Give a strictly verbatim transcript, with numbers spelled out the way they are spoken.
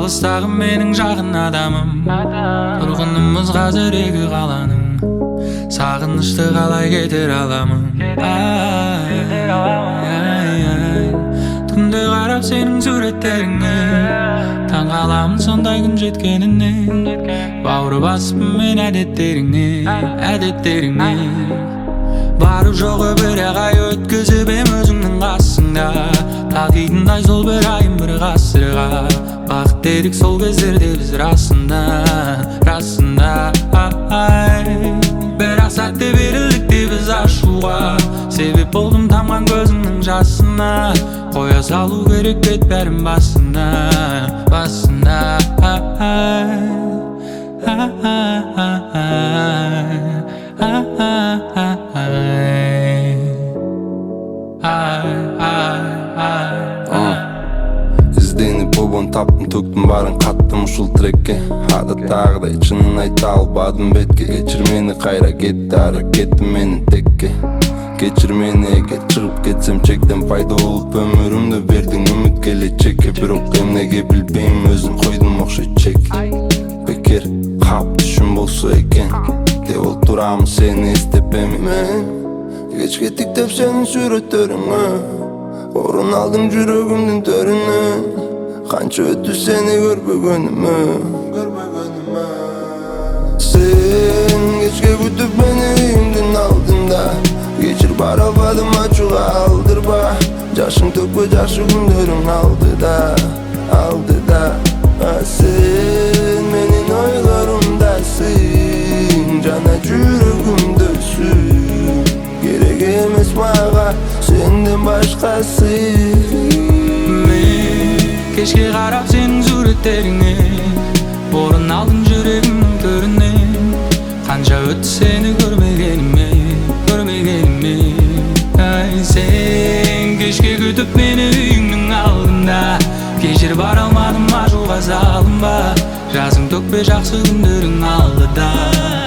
алыстағы менің жақын адамым, тұрғынымыз қазір екі қаланың. Сағынышты қалай кетер аламын? Түнде қарап сенің суреттеріңе, таң қаламын сондай күн жеткеніне. Бауыр басыппын мен әдеттеріңе, әдеттеріңе. Барып жоғы бір ай өткізіп ем өзіңнің қасыңда. Тағидындай сол бір айым бір ғасырға. Бақыт дедік сол кездерде біз расында, расында. Бірақ сәтте берілдік біз ашуға. Себеп болдым тамған көзімнің жасына. Қоя салу керек бет бәрін басында, басында. Ізденіп обон таптым, төктім барын қаттым ұшыл трекке. Адаттағыдай шынын айта албадым бетке. Кечір мені қайра кетті ары кетті мені текке. Кечір мені егер шығып кетсем чектен пайда болып өмірімді бердің үміт келечекке. Бирок эмнеге билбейм өзім қойдым оқшай чек. Бекер қап түшім болса екен деп олтурамын сені естеп мен. Кеч кеттік деп сенің суреттеріңе, орын алдың жүрегімнің төрінен. Қанша өтті сені көрбегеніме. Сен кечке күтіп мені үйімдің алдында. Кечір бара албадым ачуға алдырба. Жашың төкпе жакшы күндөрүң алдыда, алдыда. Сен менин ойлорумдасың, жана жүрөгүмдөсүң. Керек эмес мага сенден башкасы. Мен кешке карап сенин суреттериңе, орун алдым жүрөгүмдүн төрүнөн. Канча өттү сени көрмегениме, көрмегениме. Ай сен кешке күтүп мени үйүңдүн алдында. Кечир бара алмадым ажууга салынба. Жазың төкпе жакшы күндөрүң алдыда.